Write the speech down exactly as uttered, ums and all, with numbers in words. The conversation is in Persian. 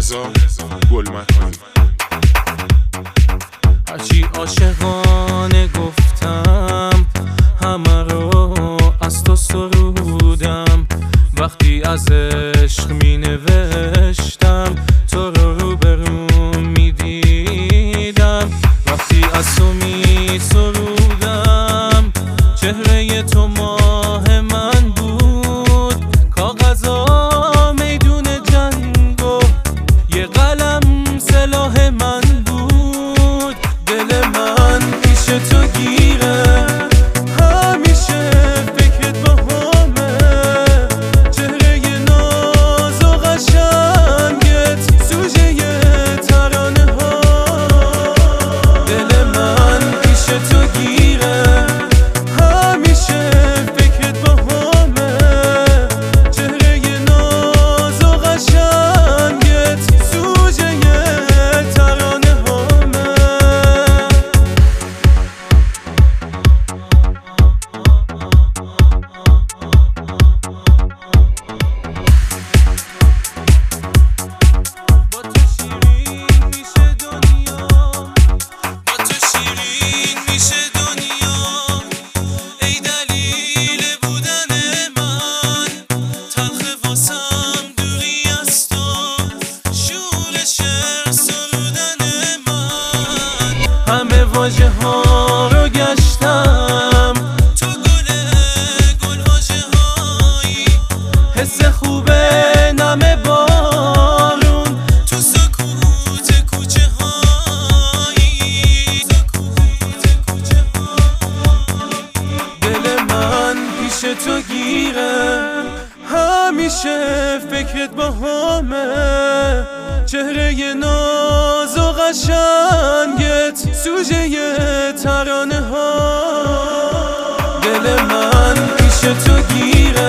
رضا گلمکانی. هرچی عاشقانه گفتم همه رو از تو سرودم، وقتی از عشق می نوشتم تو رو روبروم می دیدم، وقتی از تو می سرودم چهره تو ماه من بود، کاغذا میدون جنگ و یه قلم سلاح من بود. دل من پیش تو گیره همیشه فکرت با همه، چهره ناز و قشنگت سوژه ترانه ها. دل من پیش تو گیره همیشه فکرت با همه، چهره ناز و قشنگت سوژه ترانه همه. با تو شیرین میشه دنیا، با تو شیرین میشه دنیا، ای دلیل بودن من، تلخ واسم دوری از تو، شور شعر سرودن من. همه واژه ها رو گشتم، تو گل گل واژه هایی، حس خوبه نم بارون تو سکوت کوچه هایی، سکوت کوچه هایی. دل من پیش تو گیره همیشه فکرت با همه، چهره ناز و قشنگت سوژه ترانه ها. دل من پیش تو گیره